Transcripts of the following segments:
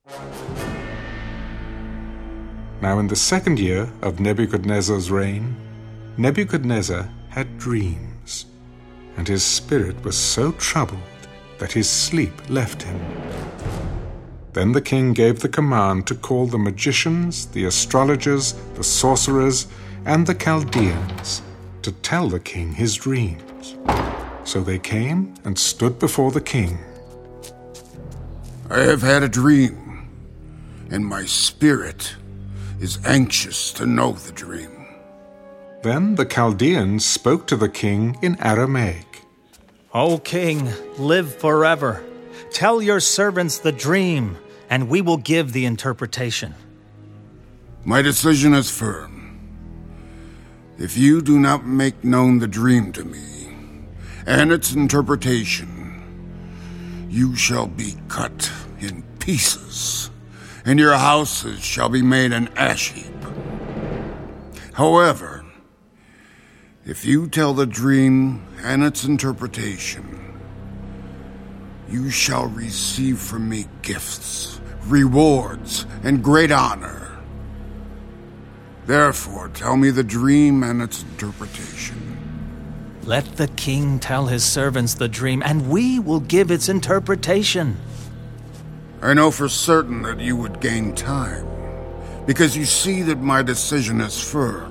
Now in the 2nd year of Nebuchadnezzar's reign, Nebuchadnezzar had dreams, and his spirit was so troubled that his sleep left him. Then the king gave the command to call the magicians, the astrologers, the sorcerers, and the Chaldeans to tell the king his dreams. So they came and stood before the king. I have had a dream, and my spirit is anxious to know the dream. Then the Chaldeans spoke to the king in Aramaic. O king, live forever. Tell your servants the dream, and we will give the interpretation. My decision is firm. If you do not make known the dream to me and its interpretation, you shall be cut in pieces, and your houses shall be made an ash heap. However, if you tell the dream and its interpretation, you shall receive from me gifts, rewards, and great honor. Therefore, tell me the dream and its interpretation. Let the king tell his servants the dream, and we will give its interpretation. I know for certain that you would gain time, because you see that my decision is firm.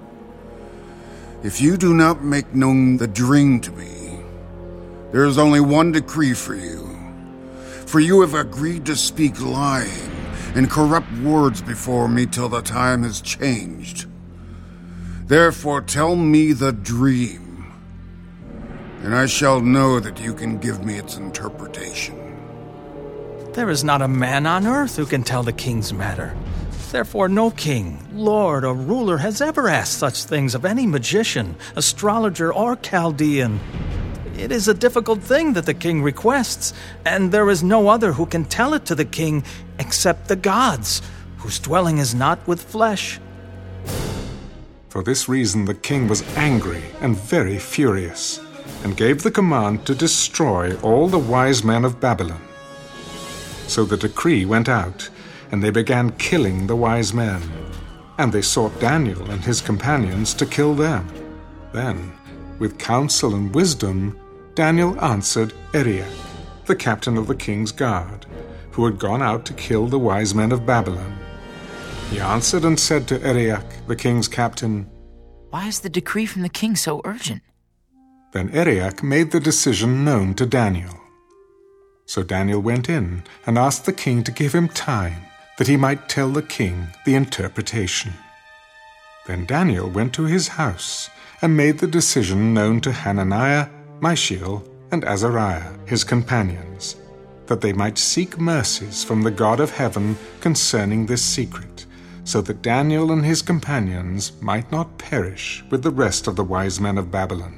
If you do not make known the dream to me, there is only one decree for you. For you have agreed to speak lying and corrupt words before me till the time has changed. Therefore tell me the dream, and I shall know that you can give me its interpretation. There is not a man on earth who can tell the king's matter. Therefore no king, lord, or ruler has ever asked such things of any magician, astrologer, or Chaldean. It is a difficult thing that the king requests, and there is no other who can tell it to the king except the gods, whose dwelling is not with flesh. For this reason the king was angry and very furious, and gave the command to destroy all the wise men of Babylon. So the decree went out, and they began killing the wise men. And they sought Daniel and his companions to kill them. Then, with counsel and wisdom, Daniel answered Arioch, the captain of the king's guard, who had gone out to kill the wise men of Babylon. He answered and said to Arioch, the king's captain, "Why is the decree from the king so urgent?" Then Arioch made the decision known to Daniel. So Daniel went in and asked the king to give him time, that he might tell the king the interpretation. Then Daniel went to his house and made the decision known to Hananiah, Mishael, and Azariah, his companions, that they might seek mercies from the God of heaven concerning this secret, so that Daniel and his companions might not perish with the rest of the wise men of Babylon.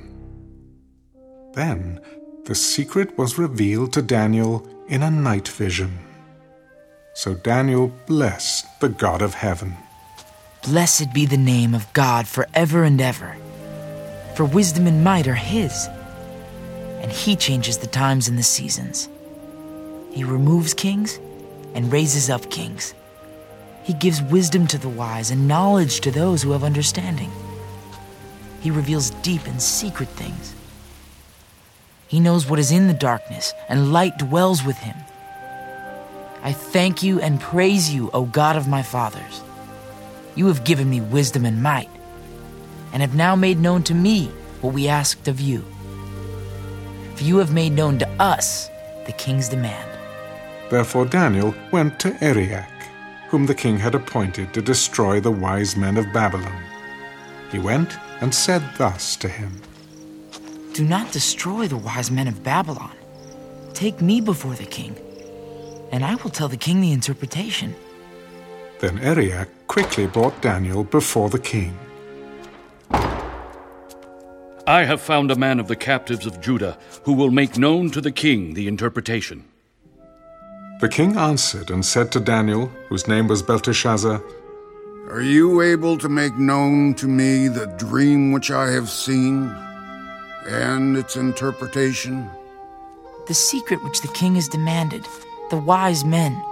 Then the secret was revealed to Daniel in a night vision. So Daniel blessed the God of heaven. Blessed be the name of God forever and ever. For wisdom and might are his, and he changes the times and the seasons. He removes kings and raises up kings. He gives wisdom to the wise and knowledge to those who have understanding. He reveals deep and secret things. He knows what is in the darkness, and light dwells with him. I thank you and praise you, O God of my fathers. You have given me wisdom and might, and have now made known to me what we asked of you. For you have made known to us the king's demand. Therefore Daniel went to Arioch, whom the king had appointed to destroy the wise men of Babylon. He went and said thus to him, Do not destroy the wise men of Babylon. Take me before the king, and I will tell the king the interpretation. Then Arioch quickly brought Daniel before the king. I have found a man of the captives of Judah who will make known to the king the interpretation. The king answered and said to Daniel, whose name was Belteshazzar, Are you able to make known to me the dream which I have seen and its interpretation? The secret which the king has demanded, the wise men,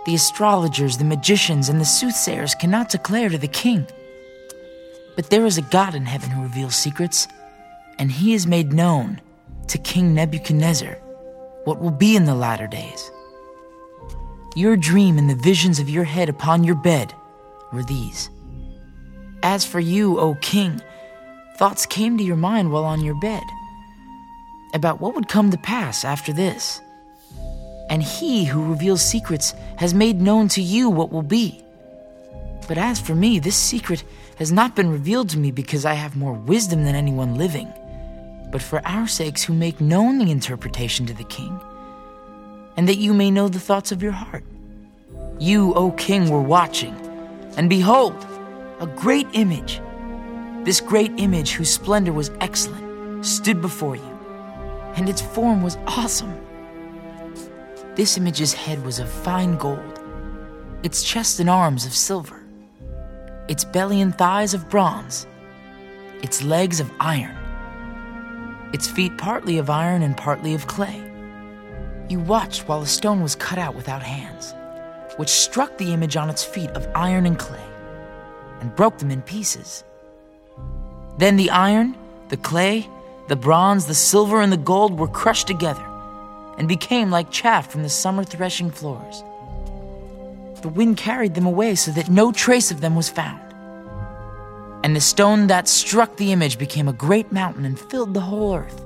The astrologers, the magicians, and the soothsayers cannot declare to the king. But there is a God in heaven who reveals secrets, and he has made known to King Nebuchadnezzar what will be in the latter days. Your dream and the visions of your head upon your bed were these. As for you, O king, thoughts came to your mind while on your bed about what would come to pass after this. And he who reveals secrets has made known to you what will be. But as for me, this secret has not been revealed to me because I have more wisdom than anyone living, but for our sakes who make known the interpretation to the king, and that you may know the thoughts of your heart. You, O king, were watching, and behold, a great image. This great image, whose splendor was excellent, stood before you, and its form was awesome. This image's head was of fine gold, its chest and arms of silver, its belly and thighs of bronze, its legs of iron, its feet partly of iron and partly of clay. You watched while a stone was cut out without hands, which struck the image on its feet of iron and clay, and broke them in pieces. Then the iron, the clay, the bronze, the silver, and the gold were crushed together, and became like chaff from the summer threshing floors. The wind carried them away so that no trace of them was found. And the stone that struck the image became a great mountain and filled the whole earth.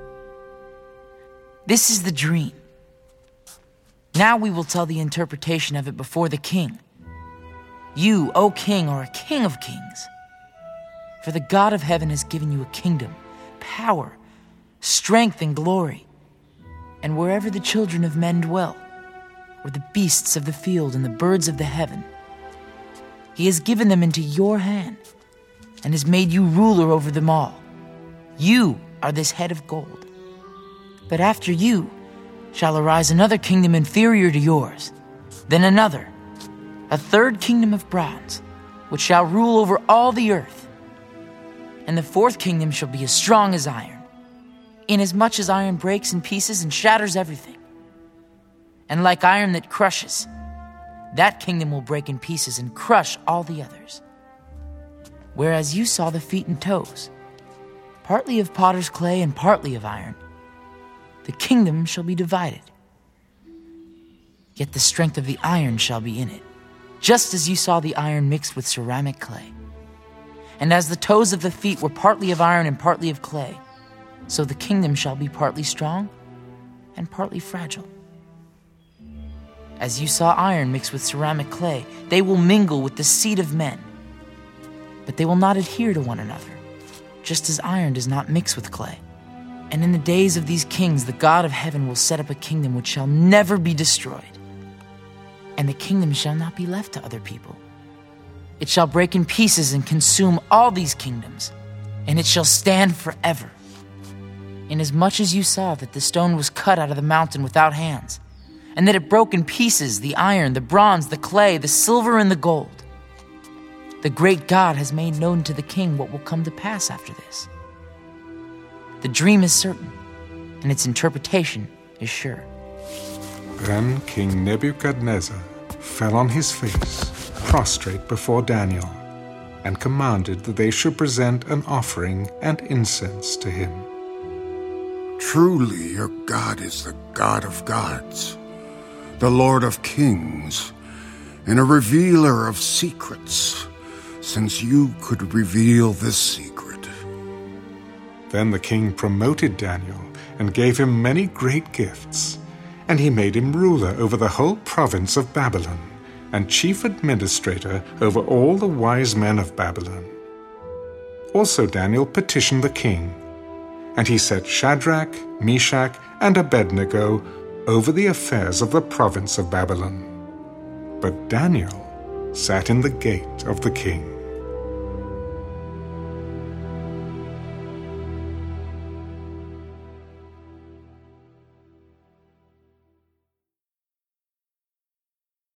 This is the dream. Now we will tell the interpretation of it before the king. You, O king, are a king of kings. For the God of heaven has given you a kingdom, power, strength, and glory. And wherever the children of men dwell, or the beasts of the field and the birds of the heaven, he has given them into your hand, and has made you ruler over them all. You are this head of gold. But after you shall arise another kingdom inferior to yours, then another, a third kingdom of bronze, which shall rule over all the earth. And the fourth kingdom shall be as strong as iron, inasmuch as iron breaks in pieces and shatters everything. And like iron that crushes, that kingdom will break in pieces and crush all the others. Whereas you saw the feet and toes, partly of potter's clay and partly of iron, the kingdom shall be divided. Yet the strength of the iron shall be in it, just as you saw the iron mixed with ceramic clay. And as the toes of the feet were partly of iron and partly of clay, so the kingdom shall be partly strong and partly fragile. As you saw iron mixed with ceramic clay, they will mingle with the seed of men, but they will not adhere to one another, just as iron does not mix with clay. And in the days of these kings, the God of heaven will set up a kingdom which shall never be destroyed. And the kingdom shall not be left to other people. It shall break in pieces and consume all these kingdoms, and it shall stand forever. Inasmuch as you saw that the stone was cut out of the mountain without hands, and that it broke in pieces the iron, the bronze, the clay, the silver, and the gold, the great God has made known to the king what will come to pass after this. The dream is certain, and its interpretation is sure. Then King Nebuchadnezzar fell on his face, prostrate before Daniel, and commanded that they should present an offering and incense to him. Truly your God is the God of gods, the Lord of kings, and a revealer of secrets, since you could reveal this secret. Then the king promoted Daniel and gave him many great gifts, and he made him ruler over the whole province of Babylon, and chief administrator over all the wise men of Babylon. Also Daniel petitioned the king, and he set Shadrach, Meshach, and Abednego over the affairs of the province of Babylon. But Daniel sat in the gate of the king.